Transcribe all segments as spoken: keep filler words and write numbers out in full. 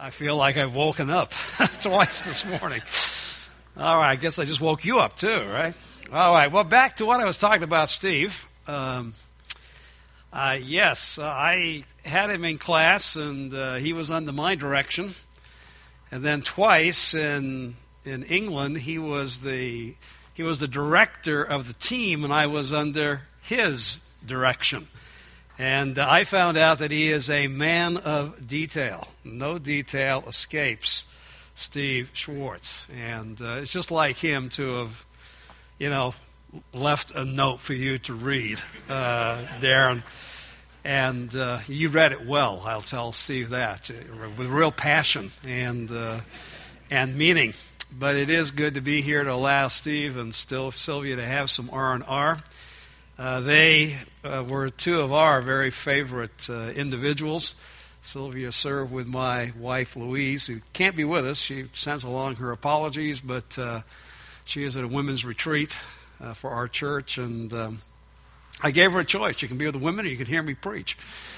I feel like I've woken up twice this morning. All right, I guess I just woke you up too, right? All right, well, back to what I was talking about, Steve. Um, uh, yes, uh, I had him in class, and uh, he was under my direction. And then twice in in England, he was the he was the director of the team, and I was under his direction. And uh, I found out that he is a man of detail. No detail escapes Steve Schwartz. And uh, it's just like him to have, you know, left a note for you to read, uh, Darren. And uh, you read it well, I'll tell Steve that, with real passion and uh, and meaning. But it is good to be here to allow Steve and still Sylvia to have some R and R. Uh, they uh, were two of our very favorite uh, individuals. Sylvia served with my wife, Louise, who can't be with us. She sends along her apologies, but uh, she is at a women's retreat uh, for our church, and um, I gave her a choice. You can be with the women or you can hear me preach.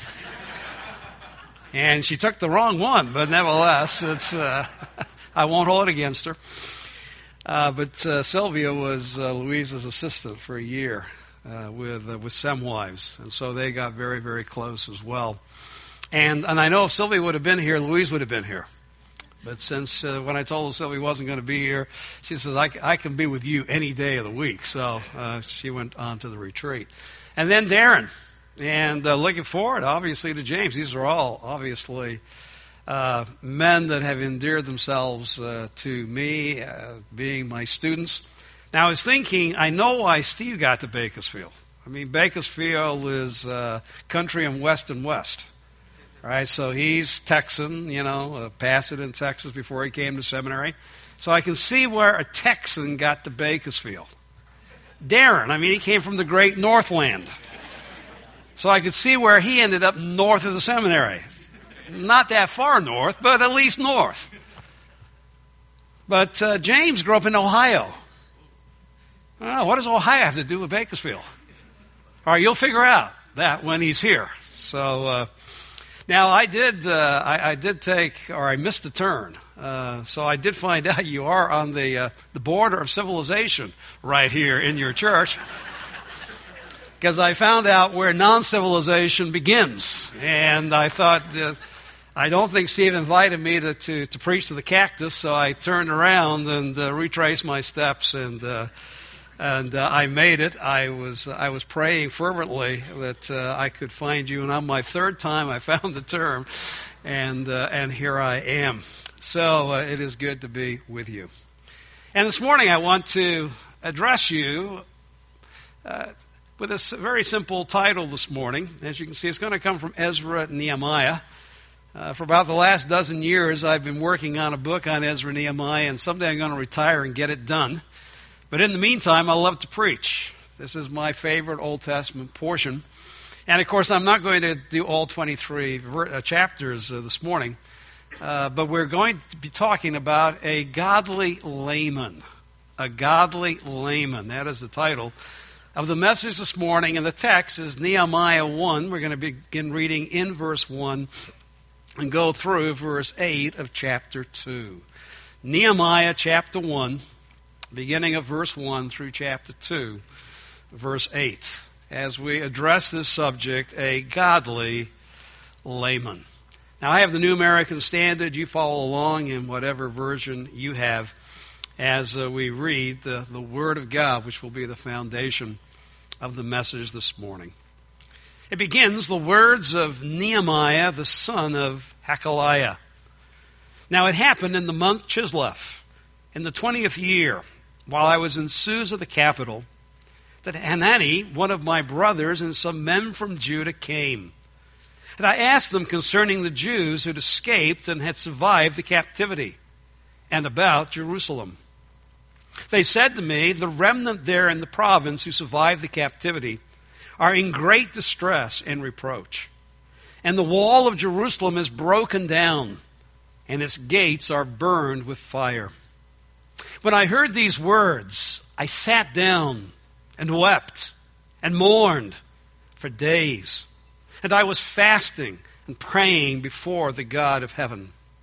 And she took the wrong one, but nevertheless, it's uh, I won't hold it against her. Uh, but uh, Sylvia was uh, Louise's assistant for a year. Uh, with uh, with Semwives, and so they got very, very close as well. And and I know if Sylvia would have been here, Louise would have been here. But since uh, when I told her Sylvia wasn't going to be here, she says, I, I can be with you any day of the week. So uh, she went on to the retreat. And then Darren, and uh, looking forward, obviously, to James. These are all, obviously, uh, men that have endeared themselves uh, to me, uh, being my students. Now, I was thinking, I know why Steve got to Bakersfield. I mean, Bakersfield is uh, country and west and west, right? So he's Texan, you know, uh, passed it in Texas before he came to seminary. So I can see where a Texan got to Bakersfield. Darren, I mean, he came from the great Northland. So I could see where he ended up north of the seminary. Not that far north, but at least north. But uh, James grew up in Ohio. I don't know, what does Ohio have to do with Bakersfield? All right, you'll figure out that when he's here. So uh, now I did uh, I, I did take, or I missed a turn. Uh, so I did find out you are on the uh, the border of civilization right here in your church. Because I found out where non-civilization begins. And I thought, uh, I don't think Steve invited me to, to, to preach to the cactus, so I turned around and uh, retraced my steps and... Uh, And uh, I made it. I was I was praying fervently that uh, I could find you, and on my third time I found the term, and uh, and here I am. So uh, it is good to be with you. And this morning I want to address you uh, with a very simple title this morning. As you can see, it's going to come from Ezra and Nehemiah. Uh, for about the last dozen years, I've been working on a book on Ezra and Nehemiah, and someday I'm going to retire and get it done. But in the meantime, I love to preach. This is my favorite Old Testament portion. And, of course, I'm not going to do all twenty-three ver- uh, chapters uh, this morning. Uh, but we're going to be talking about a godly layman. A godly layman. That is the title of the message this morning. And the text is Nehemiah one. We're going to begin reading in verse one and go through verse eight of chapter two. Nehemiah chapter one. Beginning of verse one through chapter two, verse eight, as we address this subject, a godly layman. Now, I have the New American Standard. You follow along in whatever version you have as uh, we read the, the Word of God, which will be the foundation of the message this morning. It begins, the words of Nehemiah, the son of Hakaliah. Now, it happened in the month Chislev, in the twentieth year, while I was in Susa, the capital, that Hanani, one of my brothers, and some men from Judah came. And I asked them concerning the Jews who had escaped and had survived the captivity, and about Jerusalem. They said to me, the remnant there in the province who survived the captivity are in great distress and reproach. And the wall of Jerusalem is broken down, and its gates are burned with fire. When I heard these words, I sat down and wept and mourned for days. And I was fasting and praying before the God of heaven.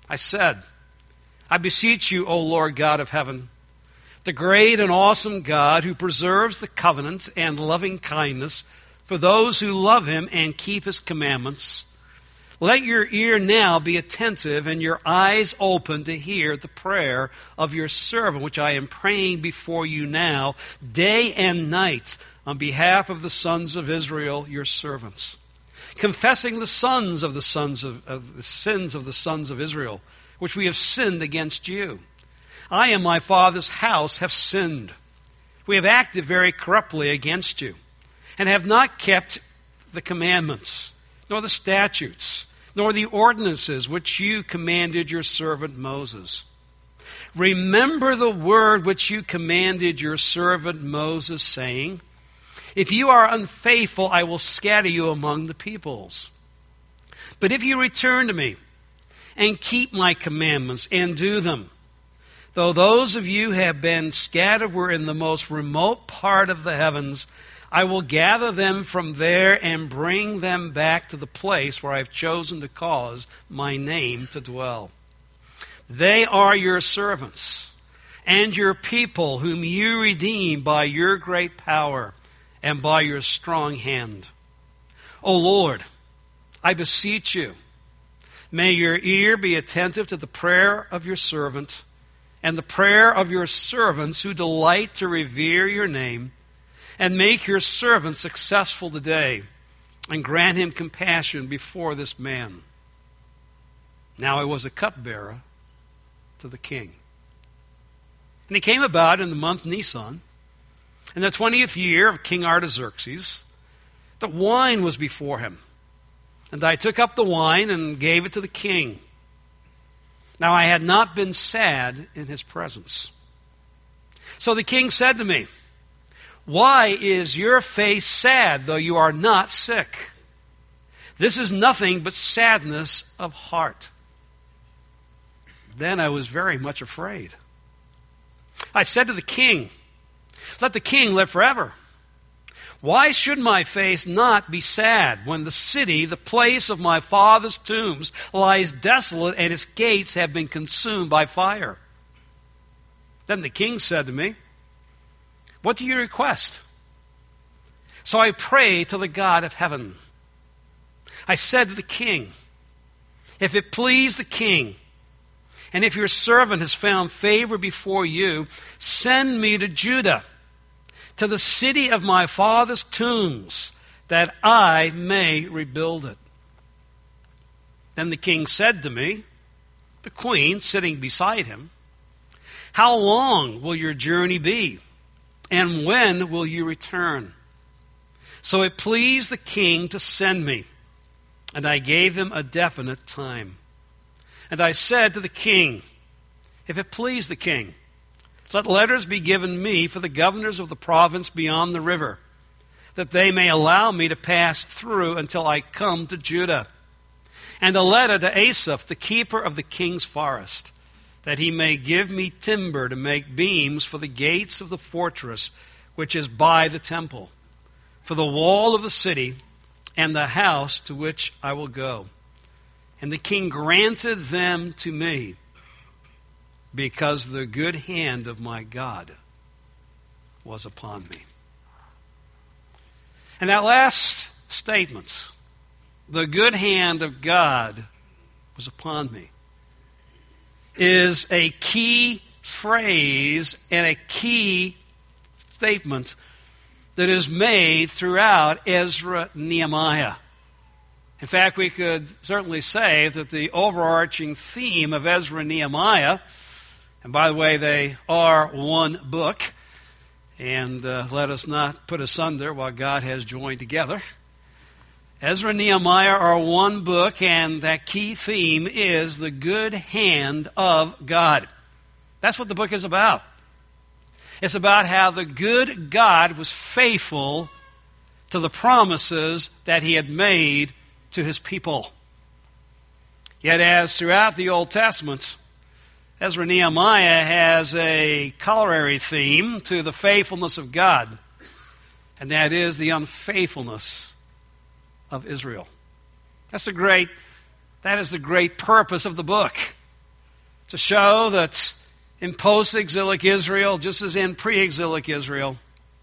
I said, I beseech you, O Lord God of heaven, the great and awesome God who preserves the covenant and loving kindness for those who love him and keep his commandments, let your ear now be attentive and your eyes open to hear the prayer of your servant, which I am praying before you now, day and night, on behalf of the sons of Israel, your servants, confessing the sons of the sons of, of the sins of the sons of Israel, which we have sinned against you. I and my father's house have sinned. We have acted very corruptly against you, and have not kept the commandments, nor the statutes, nor the ordinances which you commanded your servant Moses. Remember the word which you commanded your servant Moses, saying, if you are unfaithful, I will scatter you among the peoples. But if you return to me and keep my commandments and do them, though those of you have been scattered were in the most remote part of the heavens, I will gather them from there and bring them back to the place where I have chosen to cause my name to dwell. They are your servants and your people, whom you redeem by your great power and by your strong hand. O Lord, I beseech you, may your ear be attentive to the prayer of your servant and the prayer of your servants who delight to revere your name, and make your servant successful today, and grant him compassion before this man. Now I was a cupbearer to the king. And it came about in the month Nisan, in the twentieth year of King Artaxerxes, that wine was before him. And I took up the wine and gave it to the king. Now I had not been sad in his presence. So the king said to me, why is your face sad, though you are not sick? This is nothing but sadness of heart. Then I was very much afraid. I said to the king, let the king live forever. Why should my face not be sad when the city, the place of my father's tombs, lies desolate and its gates have been consumed by fire? Then the king said to me, what do you request? So I prayed to the God of heaven. I said to the king, if it please the king, and if your servant has found favor before you, send me to Judah, to the city of my father's tombs, that I may rebuild it. Then the king said to me, the queen sitting beside him, how long will your journey be? And when will you return? So it pleased the king to send me, and I gave him a definite time. And I said to the king, if it please the king, let letters be given me for the governors of the province beyond the river, that they may allow me to pass through until I come to Judah. And a letter to Asaph, the keeper of the king's forest, that he may give me timber to make beams for the gates of the fortress which is by the temple, for the wall of the city and the house to which I will go. And the king granted them to me, because the good hand of my God was upon me. And that last statement, the good hand of God was upon me, is a key phrase and a key statement that is made throughout Ezra and Nehemiah. In fact, we could certainly say that the overarching theme of Ezra and Nehemiah, and by the way, they are one book, and uh, let us not put asunder what God has joined together. Ezra and Nehemiah are one book, and that key theme is the good hand of God. That's what the book is about. It's about how the good God was faithful to the promises that he had made to his people. Yet as throughout the Old Testament, Ezra and Nehemiah has a corollary theme to the faithfulness of God, and that is the unfaithfulness of Israel. That's the great, that is the great purpose of the book. to show that in post-exilic Israel, just as in pre-exilic Israel,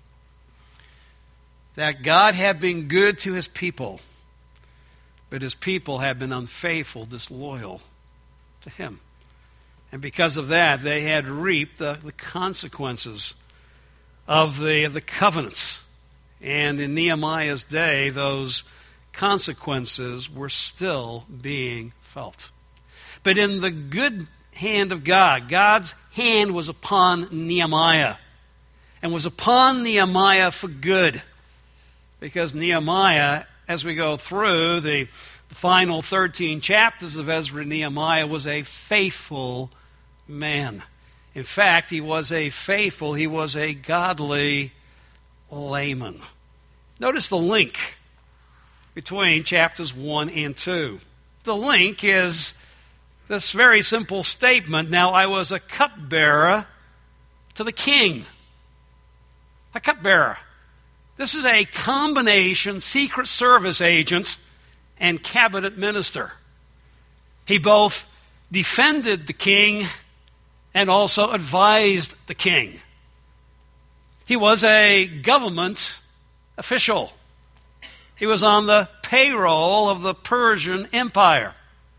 that God had been good to his people, but his people had been unfaithful, disloyal to him. And because of that, they had reaped the, the consequences of the, of the covenants. And in Nehemiah's day, those consequences were still being felt. But in the good hand of God, God's hand was upon Nehemiah, and was upon Nehemiah for good. Because Nehemiah, as we go through the, the final thirteen chapters of Ezra and Nehemiah, was a faithful man. In fact, he was a faithful, he was a godly layman. Notice the link between chapters one and two. The link is this very simple statement, now I was a cupbearer to the king. A cupbearer. This is a combination Secret Service agent and cabinet minister. He both defended the king and also advised the king. He was a government official. He was on the payroll of the Persian Empire.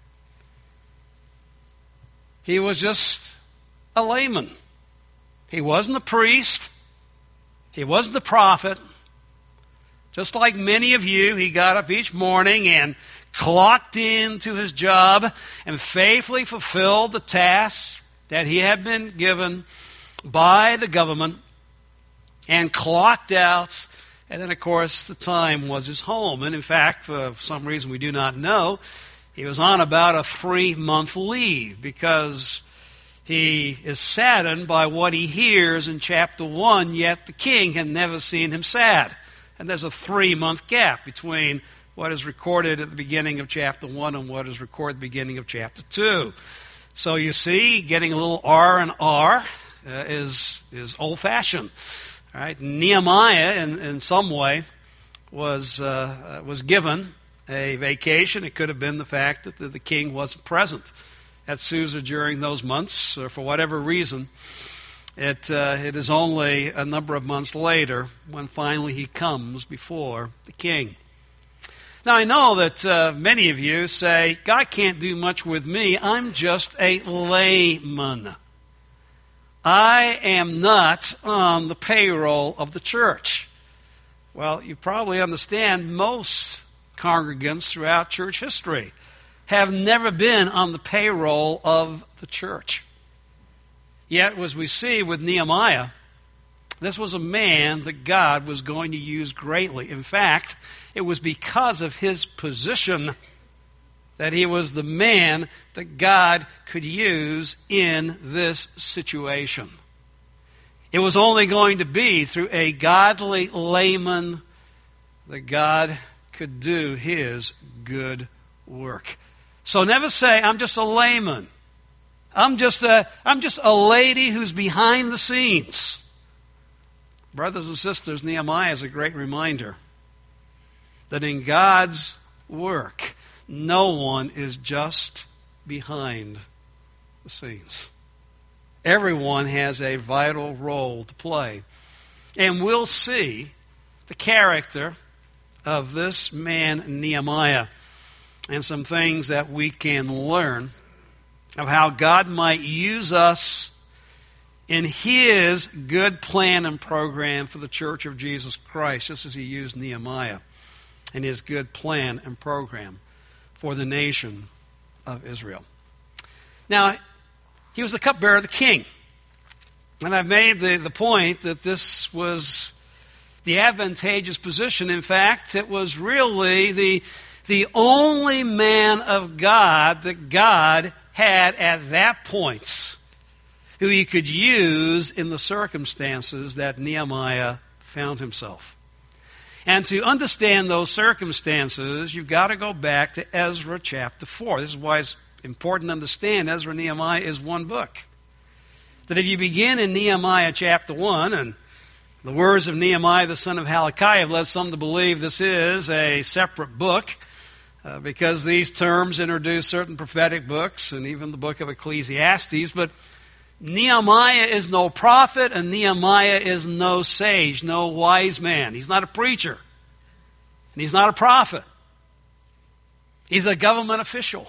He was just a layman. He wasn't a priest. He wasn't a prophet. Just like many of you, he got up each morning and clocked into his job and faithfully fulfilled the tasks that he had been given by the government and clocked out. And then, of course, the time was his home. And in fact, for some reason we do not know, he was on about a three-month leave because he is saddened by what he hears in chapter one, yet the king had never seen him sad. And there's a three-month gap between what is recorded at the beginning of chapter one and what is recorded at the beginning of chapter two. So you see, getting a little R and R uh, is, is old-fashioned. All right? Nehemiah, in, in some way, was, uh, was given a vacation. It could have been the fact that the, the king wasn't present at Susa during those months, or for whatever reason. It, uh, it is only a number of months later when finally he comes before the king. Now, I know that uh, many of you say, God can't do much with me. I'm just a layman. I am not on the payroll of the church. Well, you probably understand most congregants throughout church history have never been on the payroll of the church. Yet, as we see with Nehemiah, this was a man that God was going to use greatly. In fact, it was because of his position that he was the man that God could use in this situation. It was only going to be through a godly layman that God could do his good work. So never say, I'm just a layman. I'm just a, I'm just a lady who's behind the scenes. Brothers and sisters, Nehemiah is a great reminder that in God's work, no one is just behind the scenes. Everyone has a vital role to play. And we'll see the character of this man, Nehemiah, and some things that we can learn of how God might use us in his good plan and program for the Church of Jesus Christ, just as he used Nehemiah in his good plan and program for the nation of Israel. Now, he was the cupbearer of the king. And I've made the, the point that this was the advantageous position. In fact, it was really the, the only man of God that God had at that point who he could use in the circumstances that Nehemiah found himself. And to understand those circumstances, you've got to go back to Ezra chapter four. This is why it's important to understand Ezra and Nehemiah is one book. That if you begin in Nehemiah chapter one, and the words of Nehemiah the son of Hilkiah have led some to believe this is a separate book, uh, because these terms introduce certain prophetic books and even the book of Ecclesiastes. But Nehemiah is no prophet, and Nehemiah is no sage, no wise man. He's not a preacher, and he's not a prophet. He's a government official.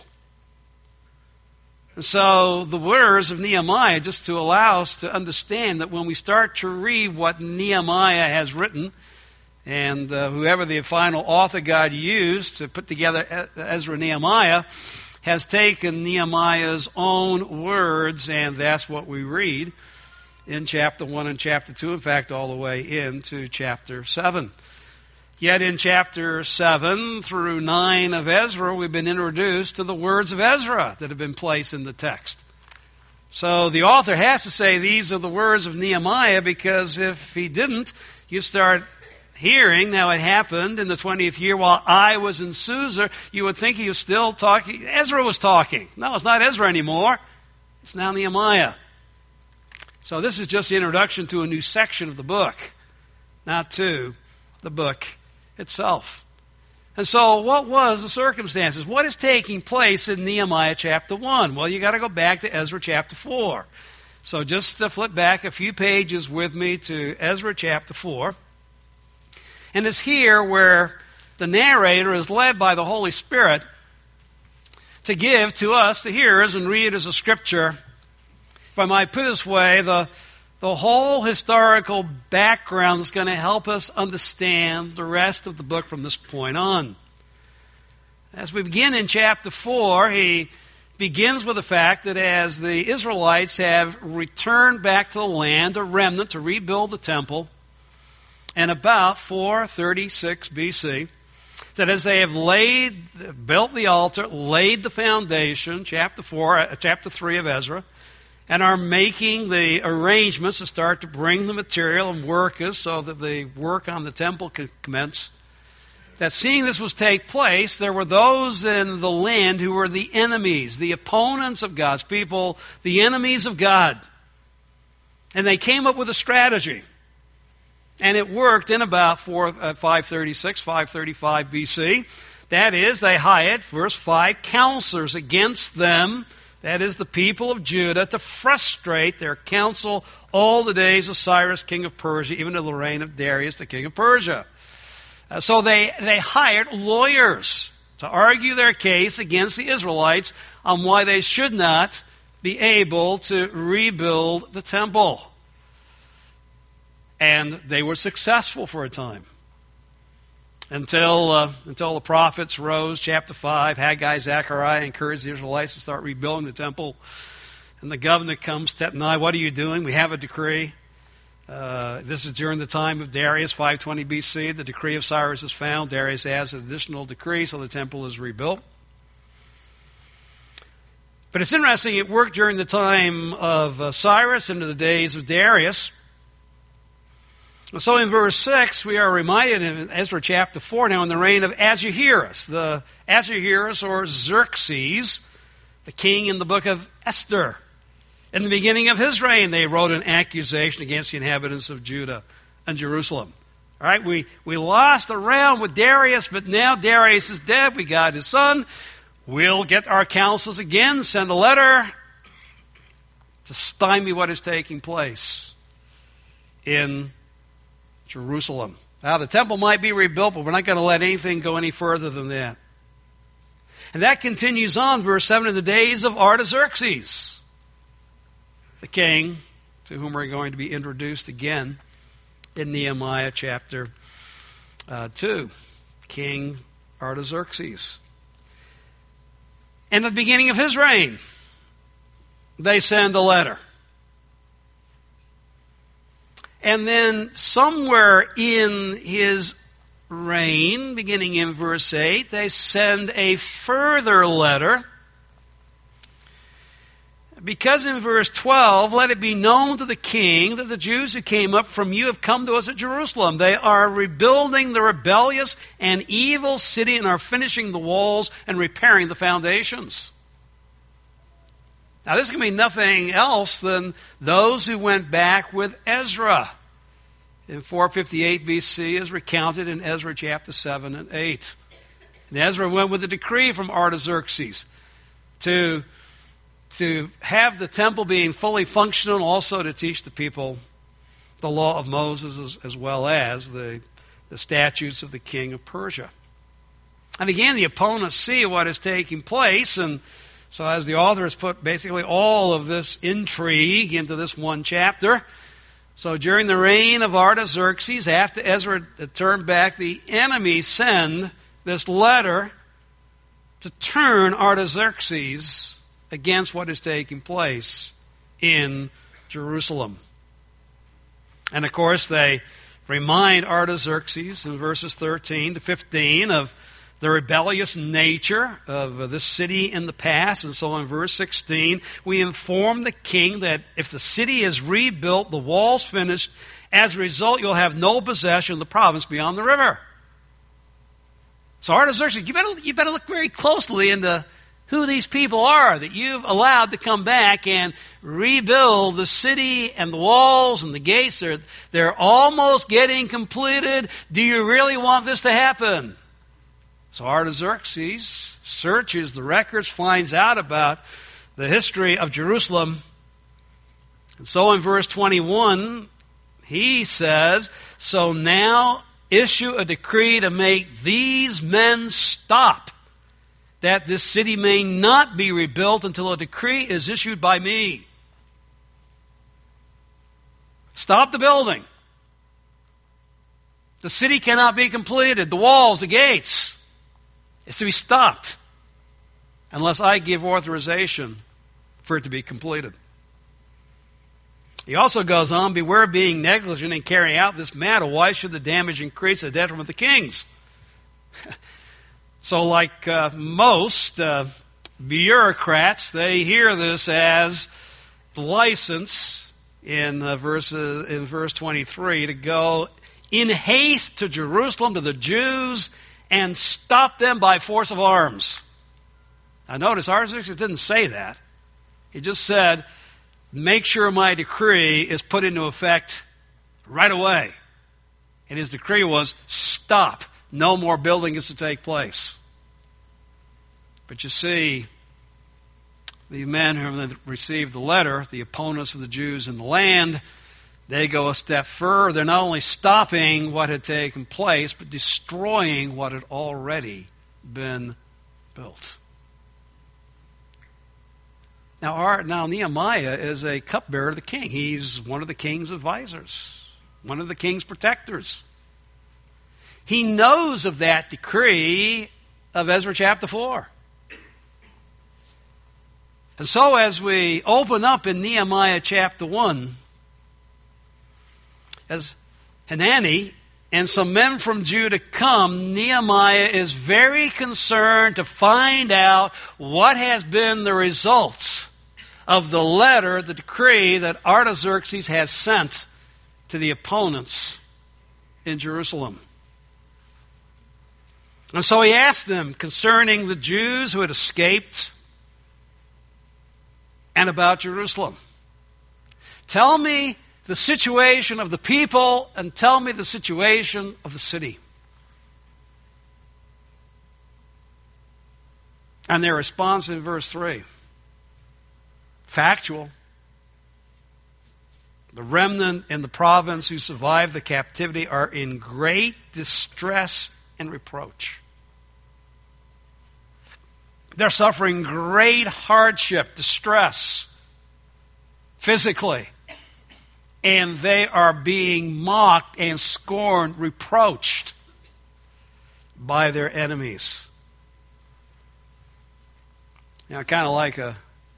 And so the words of Nehemiah, just to allow us to understand that when we start to read what Nehemiah has written, and uh, whoever the final author God used to put together Ezra Nehemiah has taken Nehemiah's own words, and that's what we read in chapter one and chapter two, in fact, all the way into chapter seven. Yet in chapter seven through nine of Ezra, we've been introduced to the words of Ezra that have been placed in the text. So the author has to say these are the words of Nehemiah, because if he didn't, you start hearing, now it happened in the twentieth year while I was in Susa, you would think he was still talking. Ezra was talking. No, it's not Ezra anymore. It's now Nehemiah. So this is just the introduction to a new section of the book, not to the book itself. And so what was the circumstances? What is taking place in Nehemiah chapter one? Well, you got to go back to Ezra chapter four. So just to flip back a few pages with me to Ezra chapter four. And it's here where the narrator is led by the Holy Spirit to give to us, the hearers, and read as a scripture, if I might put it this way, the The whole historical background is going to help us understand the rest of the book from this point on. As we begin in chapter four, he begins with the fact that as the Israelites have returned back to the land, a remnant, to rebuild the temple, and about four thirty-six B C, that as they have laid, built the altar, laid the foundation, chapter four, chapter three of Ezra, and are making the arrangements to start to bring the material and workers so that the work on the temple could commence, that seeing this was take place, there were those in the land who were the enemies, the opponents of God's people, the enemies of God. And they came up with a strategy. And it worked in about five thirty-six, five thirty-five B C. That is, they hired, verse five, counselors against them, that is, the people of Judah, to frustrate their counsel all the days of Cyrus, king of Persia, even to the reign of Darius, the king of Persia. Uh, so they, they hired lawyers to argue their case against the Israelites on why they should not be able to rebuild the temple. And they were successful for a time. Until uh, until the prophets rose, chapter five, Haggai, Zechariah encouraged the Israelites to start rebuilding the temple. And the governor comes, Tatnai, what are you doing? We have a decree. Uh, this is during the time of Darius, five twenty B C. The decree of Cyrus is found. Darius adds an additional decree, so the temple is rebuilt. But it's interesting, it worked during the time of uh, Cyrus into the days of Darius. So in verse six, we are reminded in Ezra chapter four, now in the reign of Ahasuerus, the Ahasuerus or Xerxes, the king in the book of Esther. In the beginning of his reign, they wrote an accusation against the inhabitants of Judah and Jerusalem. All right, we, we lost the realm with Darius, but now Darius is dead. We got his son. We'll get our counsels again, send a letter to stymie what is taking place in Jerusalem. Now, the temple might be rebuilt, but we're not going to let anything go any further than that. And that continues on, verse seven, in the days of Artaxerxes, the king, to whom we're going to be introduced again in Nehemiah chapter uh, two. King Artaxerxes. And at the beginning of his reign, they send a letter. And then somewhere in his reign, beginning in verse eight, they send a further letter. Because in verse twelve, let it be known to the king that the Jews who came up from you have come to us at Jerusalem. They are rebuilding the rebellious and evil city and are finishing the walls and repairing the foundations. Now, this can be nothing else than those who went back with Ezra in four fifty-eight B C, as recounted in Ezra chapter seven and eight. And Ezra went with a decree from Artaxerxes to, to have the temple being fully functional, also to teach the people the law of Moses as, as well as the, the statutes of the king of Persia. And again, the opponents see what is taking place, and so as the author has put basically all of this intrigue into this one chapter. So during the reign of Artaxerxes, after Ezra had turned back, the enemy send this letter to turn Artaxerxes against what is taking place in Jerusalem. And of course, they remind Artaxerxes in verses thirteen to fifteen of the rebellious nature of this city in the past. And so in verse sixteen, we inform the king that if the city is rebuilt, the walls finished, as a result, you'll have no possession of the province beyond the river. So Artaxerxes, you better, you better look very closely into who these people are that you've allowed to come back and rebuild the city and the walls and the gates. They're, they're almost getting completed. Do you really want this to happen? So Artaxerxes searches the records, finds out about the history of Jerusalem. And so in verse twenty-one, he says, so now issue a decree to make these men stop, that this city may not be rebuilt until a decree is issued by me. Stop the building. The city cannot be completed. The walls, the gates, it's to be stopped unless I give authorization for it to be completed. He also goes on, beware of being negligent in carrying out this matter. Why should the damage increase at the detriment of the kings? So like uh, most uh, bureaucrats, they hear this as license in, uh, verse, uh, in verse twenty-three to go in haste to Jerusalem, to the Jews, and stop them by force of arms. Now notice, Artaxerxes didn't say that. He just said, make sure my decree is put into effect right away. And his decree was, stop. No more building is to take place. But you see, the men who have received the letter, the opponents of the Jews in the land, they go a step further. They're not only stopping what had taken place, but destroying what had already been built. Now, our, now Nehemiah is a cupbearer of the king. He's one of the king's advisors, one of the king's protectors. He knows of that decree of Ezra chapter four. And so as we open up in Nehemiah chapter one, as Hanani and some men from Judah come, Nehemiah is very concerned to find out what has been the result of the letter, the decree that Artaxerxes has sent to the opponents in Jerusalem. And so he asked them concerning the Jews who had escaped and about Jerusalem. Tell me the situation of the people and tell me the situation of the city. And their response in verse three, factual. The remnant in the province who survived the captivity are in great distress and reproach. They're suffering great hardship, distress, physically. And they are being mocked and scorned, reproached by their enemies. You know, kind of like a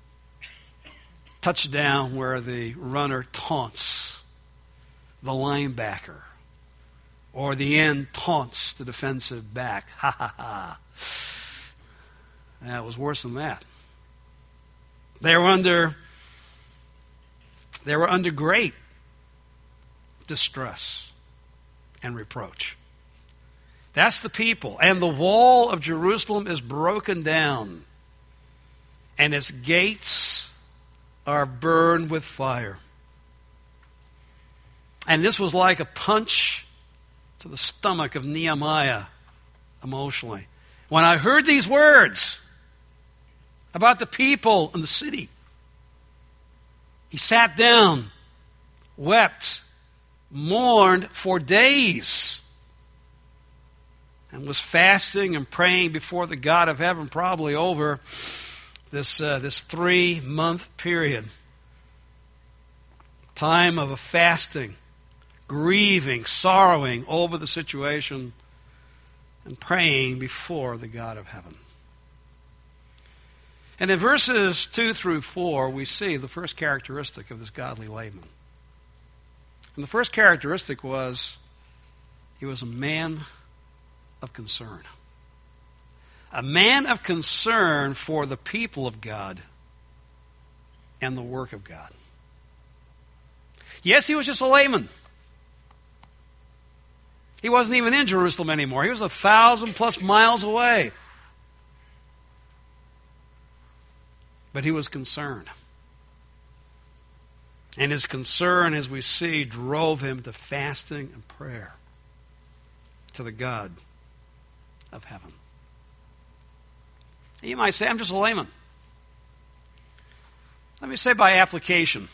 touchdown where the runner taunts the linebacker, or the end taunts the defensive back. Ha ha ha. That was worse than that. They were under, they were under great distress and reproach. That's the people. And the wall of Jerusalem is broken down, and its gates are burned with fire. And this was like a punch to the stomach of Nehemiah emotionally. When I heard these words about the people and the city, he sat down, wept, mourned for days, and was fasting and praying before the God of heaven, probably over this, uh, this three-month period. Time of a fasting, grieving, sorrowing over the situation, and praying before the God of heaven. And in verses two through four, we see the first characteristic of this godly layman. And the first characteristic was he was a man of concern. A man of concern for the people of God and the work of God. Yes, he was just a layman. He wasn't even in Jerusalem anymore. He was a thousand plus miles away. But he was concerned. And his concern, as we see, drove him to fasting and prayer to the God of heaven. And you might say, I'm just a layman. Let me say by application.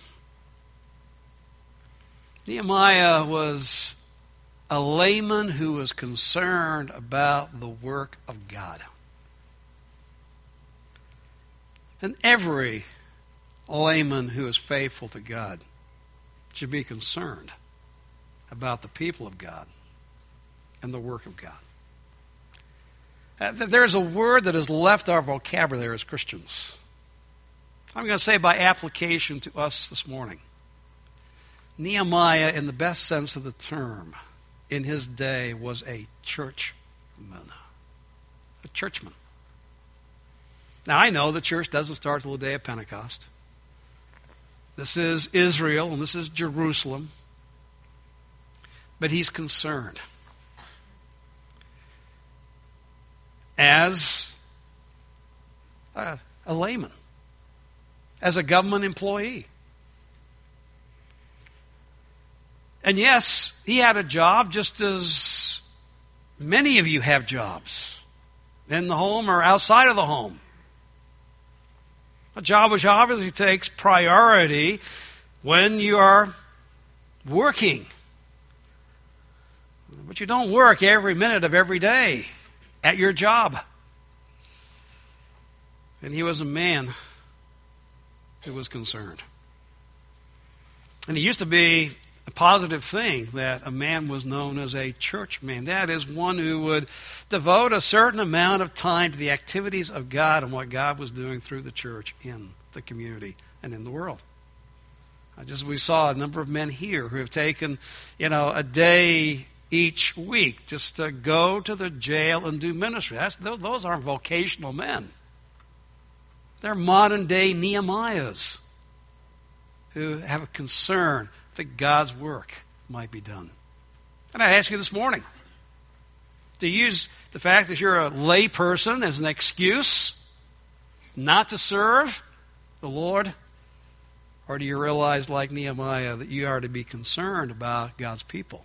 Nehemiah was a layman who was concerned about the work of God. And every layman who is faithful to God should be concerned about the people of God and the work of God. Uh, there's a word that has left our vocabulary as Christians. I'm going to say by application to us this morning. Nehemiah, in the best sense of the term, in his day was a churchman. A churchman. Now, I know the church doesn't start till the day of Pentecost. This is Israel, and this is Jerusalem. But he's concerned. As a, a layman. As a government employee. And yes, he had a job just as many of you have jobs. In the home or outside of the home. A job which obviously takes priority when you are working. But you don't work every minute of every day at your job. And he was a man who was concerned. And it used to be a positive thing that a man was known as a churchman. That is, one who would devote a certain amount of time to the activities of God and what God was doing through the church in the community and in the world. Uh, just we saw a number of men here who have taken, you know, a day each week just to go to the jail and do ministry. That's, those, those aren't vocational men. They're modern day Nehemiahs who have a concern that God's work might be done. And I ask you this morning, to use the fact that you're a lay person as an excuse not to serve the Lord, or do you realize, like Nehemiah, that you are to be concerned about God's people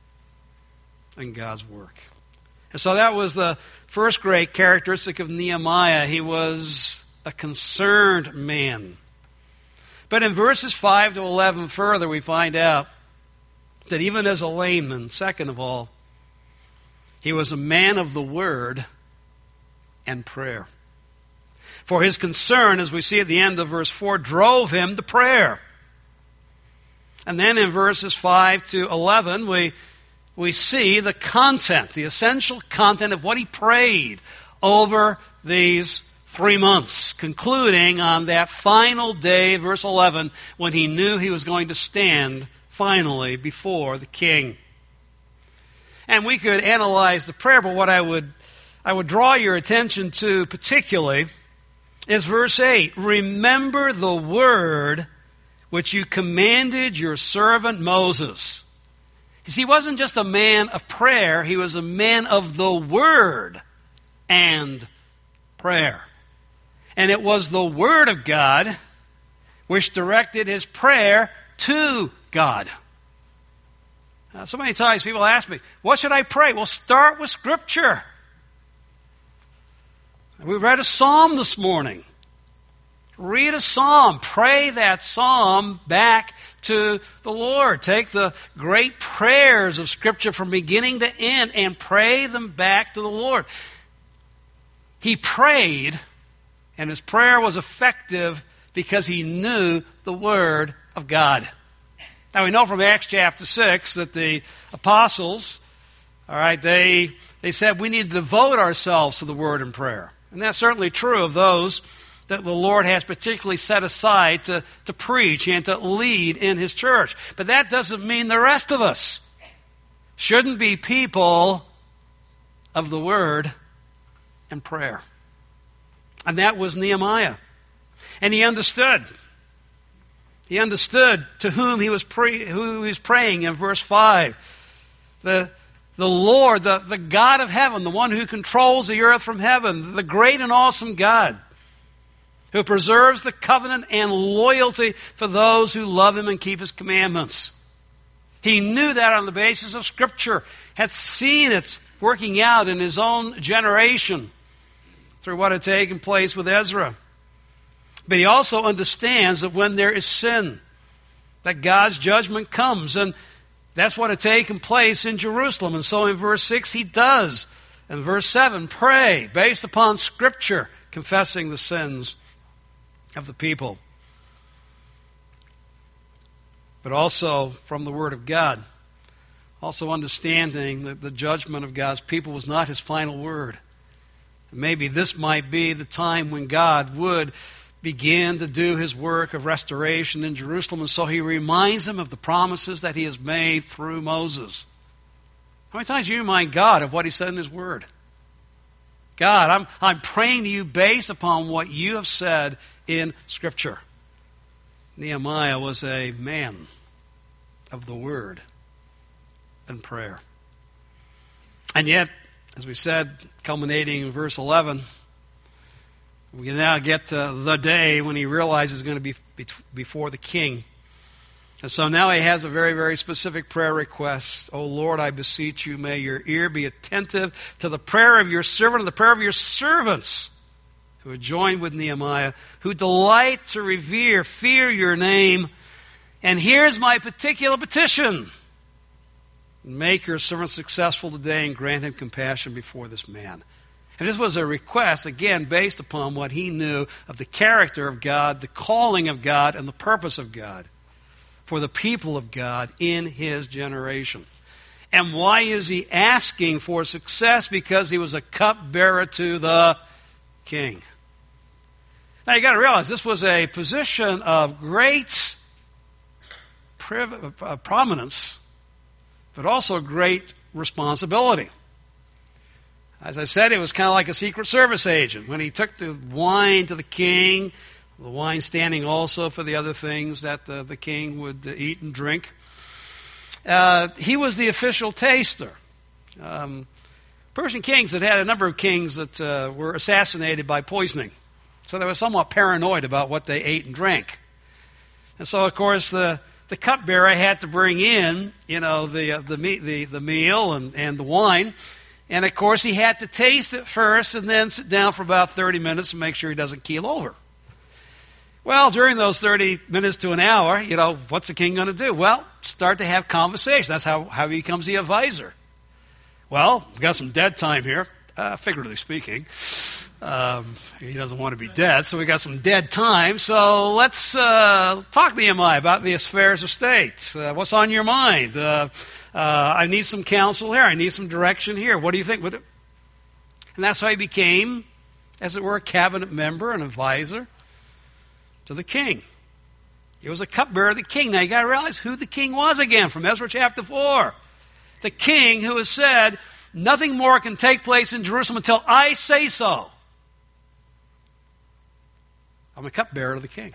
and God's work? And so that was the first great characteristic of Nehemiah. He was a concerned man. But in verses five to eleven further, we find out that even as a layman, second of all, he was a man of the word and prayer. For his concern, as we see at the end of verse four, drove him to prayer. And then in verses five to eleven, we, we see the content, the essential content of what he prayed over these Three months, concluding on that final day, verse eleven, when he knew he was going to stand finally before the king. And we could analyze the prayer, but what I would, I would draw your attention to particularly is verse eight. Remember the word which you commanded your servant Moses. You see, he wasn't just a man of prayer, he was a man of the word and prayer. And it was the Word of God which directed his prayer to God. Now, so many times people ask me, what should I pray? Well, start with Scripture. We read a psalm this morning. Read a psalm. Pray that psalm back to the Lord. Take the great prayers of Scripture from beginning to end and pray them back to the Lord. He prayed, and his prayer was effective because he knew the Word of God. Now we know from Acts chapter six that the apostles, all right, they, they said we need to devote ourselves to the Word and prayer. And that's certainly true of those that the Lord has particularly set aside to, to preach and to lead in His church. But that doesn't mean the rest of us shouldn't be people of the Word and prayer. And that was Nehemiah. And he understood. He understood to whom he was, pre- who he was praying in verse five. The The Lord, the, the God of heaven, the one who controls the earth from heaven, the great and awesome God, who preserves the covenant and loyalty for those who love Him and keep His commandments. He knew that on the basis of Scripture, had seen it working out in his own generation through what had taken place with Ezra. But he also understands that when there is sin, that God's judgment comes, and that's what had taken place in Jerusalem. And so in verse six, he does. In verse seven, pray based upon Scripture, confessing the sins of the people. But also from the Word of God. Also understanding that the judgment of God's people was not His final word. And maybe this might be the time when God would begin to do His work of restoration in Jerusalem. And so He reminds them of the promises that He has made through Moses. How many times do you remind God of what He said in His Word? God, I'm, I'm praying to you based upon what you have said in Scripture. Nehemiah was a man of the Word and prayer. And yet, as we said, culminating in verse eleven, we can now get to the day when he realizes he's going to be before the king. And so now he has a very, very specific prayer request. Oh Lord, I beseech you, may your ear be attentive to the prayer of your servant and the prayer of your servants who have joined with Nehemiah, who delight to revere, fear your name. And here's my particular petition. Make your servant successful today and grant him compassion before this man. And this was a request, again, based upon what he knew of the character of God, the calling of God, and the purpose of God for the people of God in his generation. And why is he asking for success? Because he was a cupbearer to the king. Now you've got to realize this was a position of great priv- uh, prominence, but also great responsibility. As I said, it was kind of like a Secret Service agent. When he took the wine to the king, the wine standing also for the other things that the, the king would uh, eat and drink, uh, he was the official taster. Um, Persian kings had had a number of kings that uh, were assassinated by poisoning. So they were somewhat paranoid about what they ate and drank. And so, of course, the, the cupbearer had to bring in, you know, the, uh, the, me- the, the meal and, and the wine. And, of course, he had to taste it first and then sit down for about thirty minutes and make sure he doesn't keel over. Well, during those thirty minutes to an hour, you know, what's the king going to do? Well, start to have conversation. That's how, how he becomes the advisor. Well, we've got some dead time here, uh, figuratively speaking. Um, he doesn't want to be dead, so we got some dead time. So let's uh, talk to Nehemiah about the affairs of state. Uh, what's on your mind? Uh, uh, I need some counsel here. I need some direction here. What do you think? And that's how he became, as it were, a cabinet member, an advisor to the king. He was a cupbearer of the king. Now you got to realize who the king was again from Ezra chapter four. The king who has said, nothing more can take place in Jerusalem until I say so. I'm a cupbearer of the king.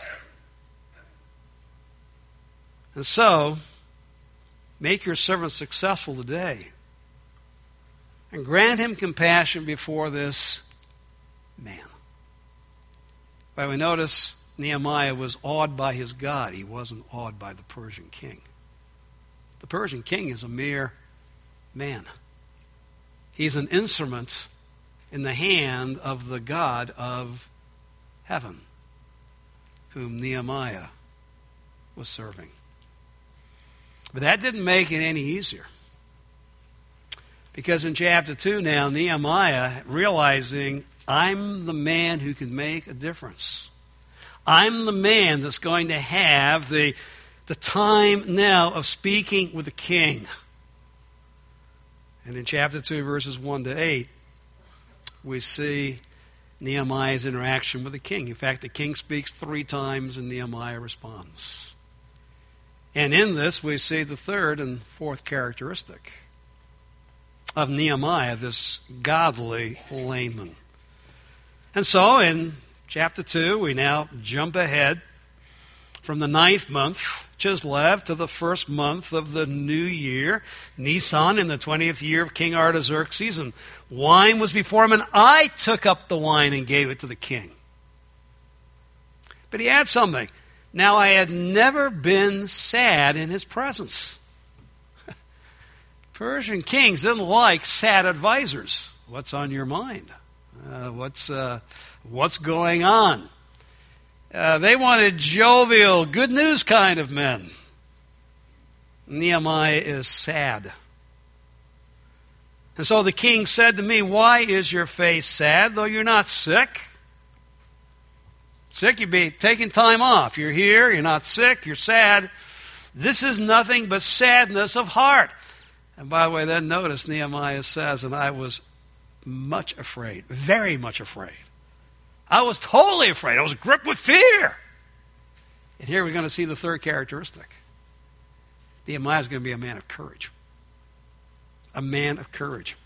And so, make your servant successful today. And grant him compassion before this man. But we notice Nehemiah was awed by his God. He wasn't awed by the Persian king. The Persian king is a mere man. He's an instrument in the hand of the God of heaven, whom Nehemiah was serving. But that didn't make it any easier. Because in chapter two now, Nehemiah, realizing, I'm the man who can make a difference. I'm the man that's going to have the, the time now of speaking with the king. And in chapter two, verses one to eight, we see Nehemiah's interaction with the king. In fact, the king speaks three times and Nehemiah responds. And in this, we see the third and fourth characteristic of Nehemiah, this godly layman. And so, in chapter two, we now jump ahead from the ninth month, Chislev, to the first month of the new year, Nisan, in the twentieth year of King Artaxerxes, and wine was before him, and I took up the wine and gave it to the king. But he adds something. Now I had never been sad in his presence. Persian kings didn't like sad advisors. What's on your mind? Uh, what's uh, what's going on? Uh, they wanted jovial, good news kind of men. Nehemiah is sad. And so the king said to me, why is your face sad, though you're not sick? Sick, you'd be taking time off. You're here, you're not sick, you're sad. This is nothing but sadness of heart. And by the way, then notice Nehemiah says, and I was much afraid, very much afraid. I was totally afraid. I was gripped with fear. And here we're going to see the third characteristic. Nehemiah is going to be a man of courage. A man of courage.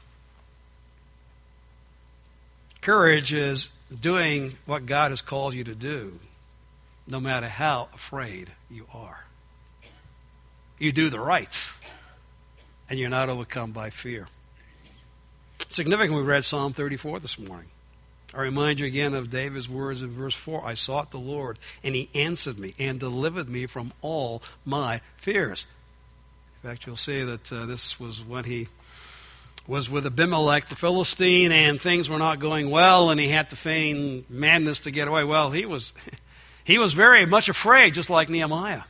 Courage is doing what God has called you to do, no matter how afraid you are. You do the right, and you're not overcome by fear. Significant, we read Psalm thirty-four this morning. I remind you again of David's words in verse four. I sought the Lord, and he answered me and delivered me from all my fears. In fact, you'll see that uh, this was when he was with Abimelech, the Philistine, and things were not going well, and he had to feign madness to get away. Well, he was, he was very much afraid, just like Nehemiah.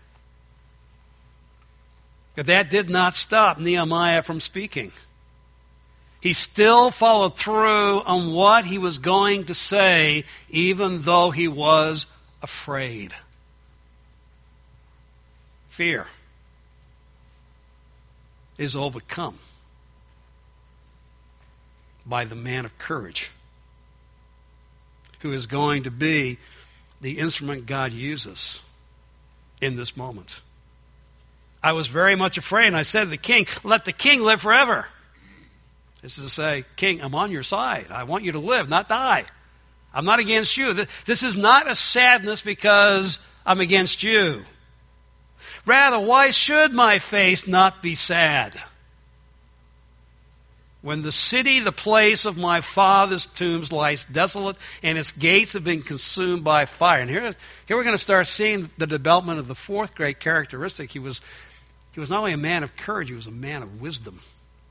But that did not stop Nehemiah from speaking. He still followed through on what he was going to say, even though he was afraid. Fear is overcome by the man of courage, who is going to be the instrument God uses in this moment. I was very much afraid, and I said to the king, let the king live forever. This is to say, king, I'm on your side. I want you to live, not die. I'm not against you. This is not a sadness because I'm against you. Rather, why should my face not be sad? When the city, the place of my father's tombs, lies desolate, and its gates have been consumed by fire. And here, here we're going to start seeing the development of the fourth great characteristic. He was, he was not only a man of courage, he was a man of wisdom.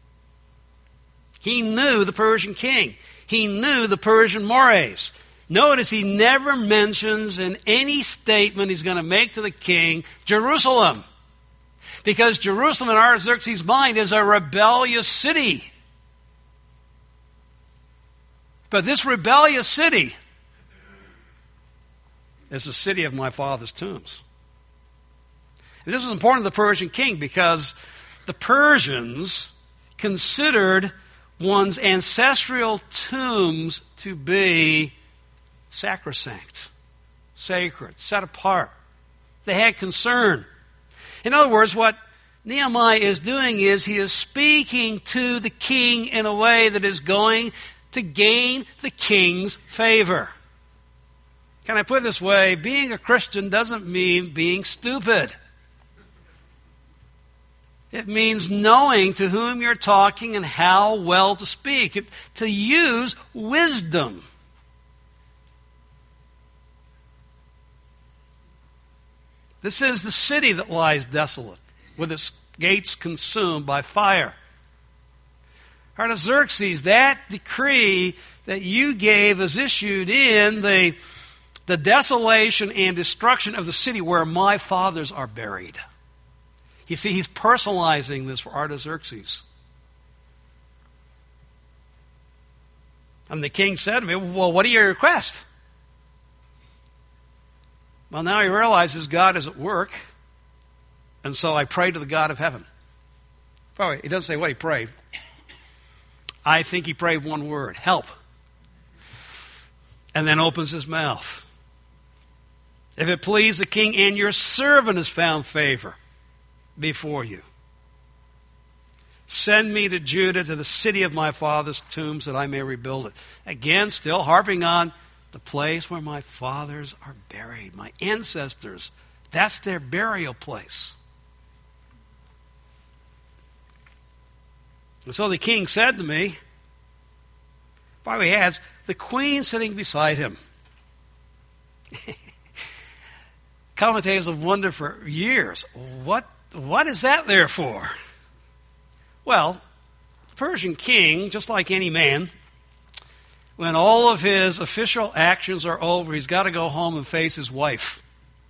He knew the Persian king. He knew the Persian mores. Notice he never mentions in any statement he's going to make to the king, Jerusalem. Because Jerusalem in Artaxerxes' mind is a rebellious city. But this rebellious city is the city of my father's tombs. And this was important to the Persian king because the Persians considered one's ancestral tombs to be sacrosanct, sacred, set apart. They had concern. In other words, what Nehemiah is doing is he is speaking to the king in a way that is going to gain the king's favor. Can I put it this way? Being a Christian doesn't mean being stupid. It means knowing to whom you're talking and how well to speak. It, to use wisdom. This is the city that lies desolate, with its gates consumed by fire. Artaxerxes, that decree that you gave is issued in the, the desolation and destruction of the city where my fathers are buried. You see, he's personalizing this for Artaxerxes. And the king said to me, well, what are your requests? Well, now he realizes God is at work, and so I pray to the God of heaven. By the way, he doesn't say what he prayed. I think he prayed one word, help. And then opens his mouth. If it please the king, and your servant has found favor before you, send me to Judah, to the city of my father's tombs, that I may rebuild it. Again, still harping on the place where my fathers are buried, my ancestors. That's their burial place. And so the king said to me, by the way, he has the queen sitting beside him. Commentators have wondered for years, what, what is that there for? Well, the Persian king, just like any man, when all of his official actions are over, he's got to go home and face his wife.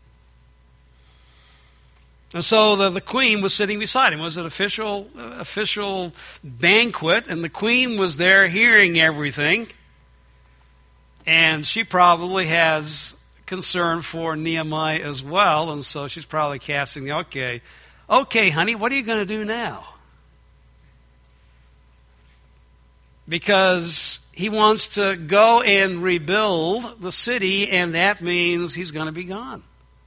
And so the, the queen was sitting beside him. It was an official, uh, official banquet, and the queen was there hearing everything. And she probably has concern for Nehemiah as well, and so she's probably casting the, okay, okay, honey, what are you going to do now? Because he wants to go and rebuild the city, and that means he's going to be gone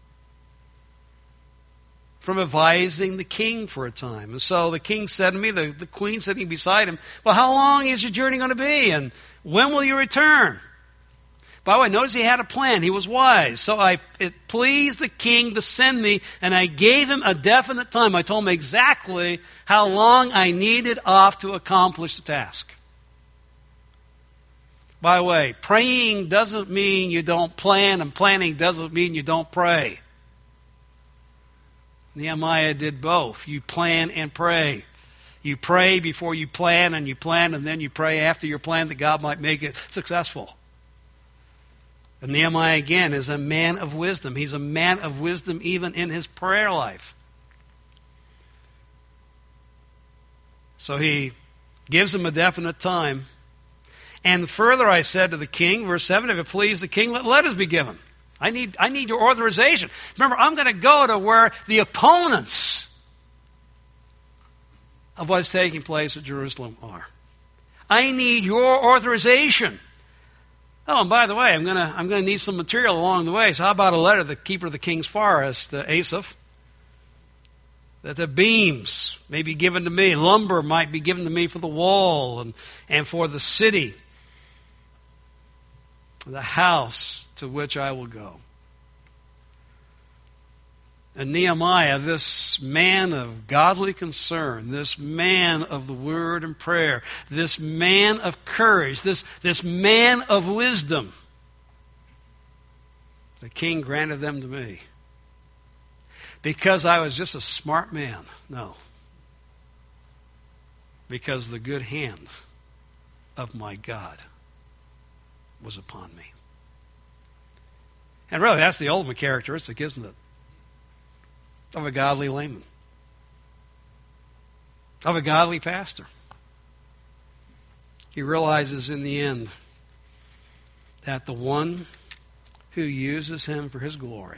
from advising the king for a time. And so the king said to me, the, the queen sitting beside him, well, how long is your journey going to be? And when will you return? By the way, notice he had a plan. He was wise. So I, it pleased the king to send me, and I gave him a definite time. I told him exactly how long I needed off to accomplish the task. By the way, praying doesn't mean you don't plan, and planning doesn't mean you don't pray. Nehemiah did both. You plan and pray. You pray before you plan, and you plan, and then you pray after your plan that God might make it successful. And Nehemiah, again, is a man of wisdom. He's a man of wisdom even in his prayer life. So he gives him a definite time. And further I said to the king, verse seven, if it please the king, let letters be given. I need, I need your authorization. Remember, I'm going to go to where the opponents of what's taking place at Jerusalem are. I need your authorization. Oh, and by the way, I'm going to I'm going to need some material along the way. So how about a letter to the keeper of the king's forest, uh, Asaph, that the beams may be given to me, lumber might be given to me for the wall and, and for the city, the house to which I will go. And Nehemiah, this man of godly concern, this man of the word and prayer, this man of courage, this, this man of wisdom, the king granted them to me. Because I was just a smart man. No. Because the good hand of my God was upon me. And really, that's the ultimate characteristic, isn't it? Of a godly layman. Of a godly pastor. He realizes in the end that the one who uses him for his glory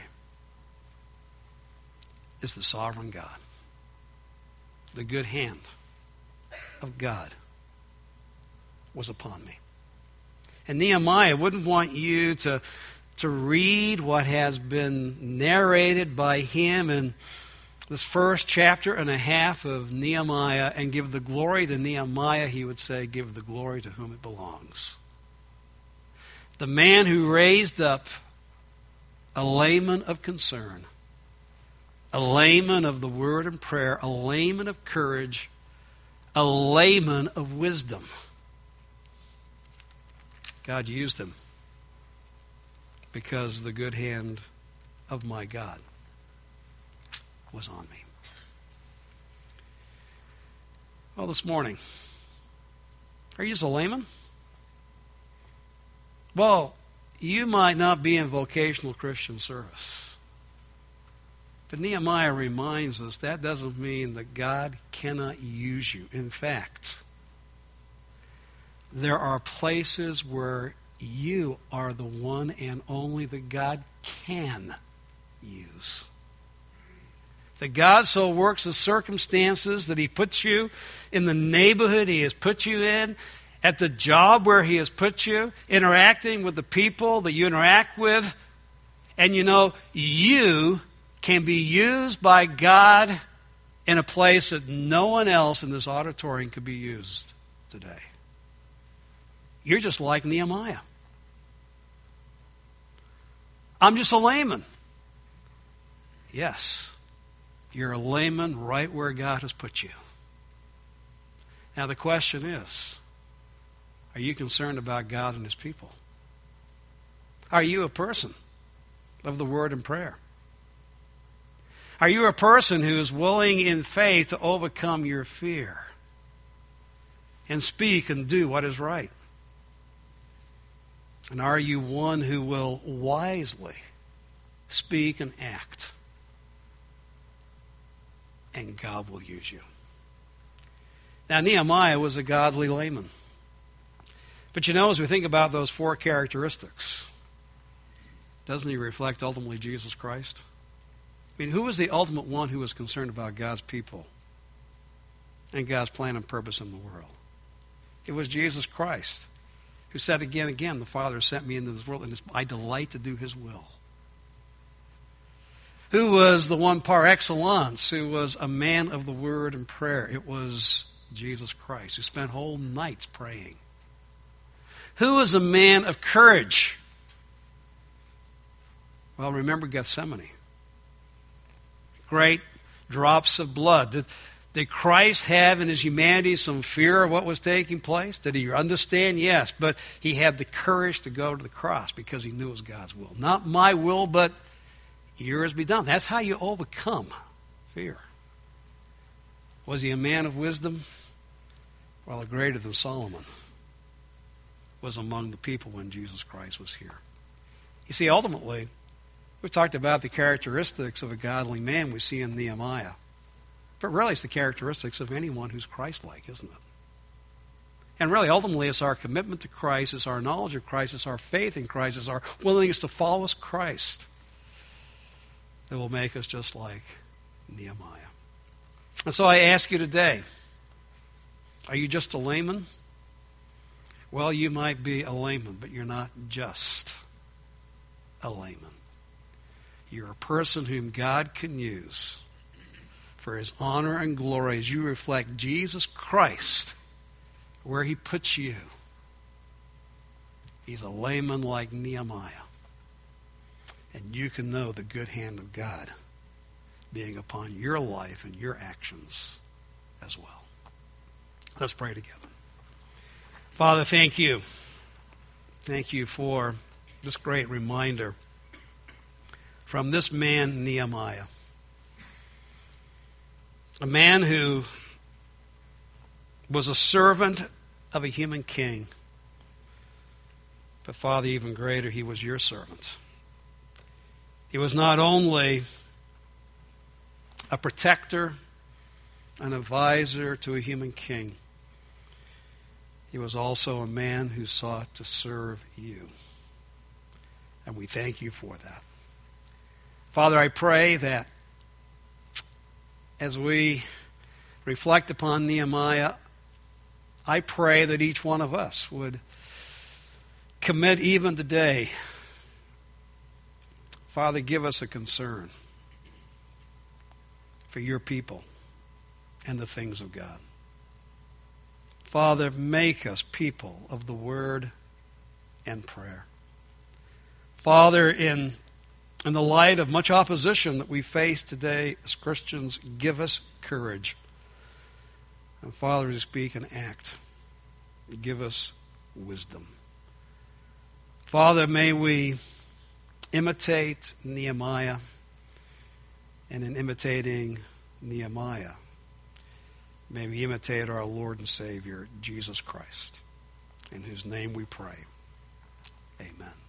is the sovereign God. The good hand of God was upon me. And Nehemiah wouldn't want you to to read what has been narrated by him in this first chapter and a half of Nehemiah and give the glory to Nehemiah. He would say, give the glory to whom it belongs. The man who raised up a layman of concern, a layman of the word and prayer, a layman of courage, a layman of wisdom. God used him because the good hand of my God was on me. Well, this morning, Are you just a layman? Well, you might not be in vocational Christian service. But Nehemiah reminds us that doesn't mean that God cannot use you. In fact, there are places where you are the one and only that God can use. That God so works the circumstances that He puts you in the neighborhood He has put you in, at the job where He has put you, interacting with the people that you interact with. And you know, you can be used by God in a place that no one else in this auditorium could be used today. You're just like Nehemiah. I'm just a layman. Yes, you're a layman right where God has put you. Now the question is, are you concerned about God and His people? Are you a person of the Word and prayer? Are you a person who is willing in faith to overcome your fear and speak and do what is right? And are you one who will wisely speak and act? And God will use you. Now, Nehemiah was a godly layman. But you know, as we think about those four characteristics, doesn't he reflect ultimately Jesus Christ? I mean, who was the ultimate one who was concerned about God's people and God's plan and purpose in the world? It was Jesus Christ, who said again and again, the Father sent me into this world, and I delight to do His will. Who was the one par excellence, who was a man of the Word and prayer? It was Jesus Christ, who spent whole nights praying. Who was a man of courage? Well, remember Gethsemane. Great drops of blood. Did, did Christ have in His humanity some fear of what was taking place? Did He understand? Yes. But He had the courage to go to the cross because He knew it was God's will. Not my will, but yours be done. That's how you overcome fear. Was He a man of wisdom? Well, greater than Solomon was among the people when Jesus Christ was here. You see, ultimately, we talked about the characteristics of a godly man we see in Nehemiah. But really, it's the characteristics of anyone who's Christ-like, isn't it? And really, ultimately, it's our commitment to Christ, it's our knowledge of Christ, it's our faith in Christ, it's our willingness to follow Christ that will make us just like Nehemiah. And so I ask you today, are you just a layman? Well, you might be a layman, but you're not just a layman. You're a person whom God can use for His honor and glory as you reflect Jesus Christ where He puts you. He's a layman like Nehemiah. And you can know the good hand of God being upon your life and your actions as well. Let's pray together. Father, thank you. Thank you for this great reminder from this man, Nehemiah. A man who was a servant of a human king. But Father, even greater, he was your servant. He was not only a protector, an advisor to a human king, he was also a man who sought to serve you. And we thank you for that. Father, I pray that as we reflect upon Nehemiah, I pray that each one of us would commit even today. Father, give us a concern for your people and the things of God. Father, make us people of the Word and prayer. Father, in, in the light of much opposition that we face today as Christians, give us courage. And Father, to speak and act, give us wisdom. Father, may we imitate Nehemiah, and in imitating Nehemiah, may we imitate our Lord and Savior, Jesus Christ. in whose name we pray. Amen.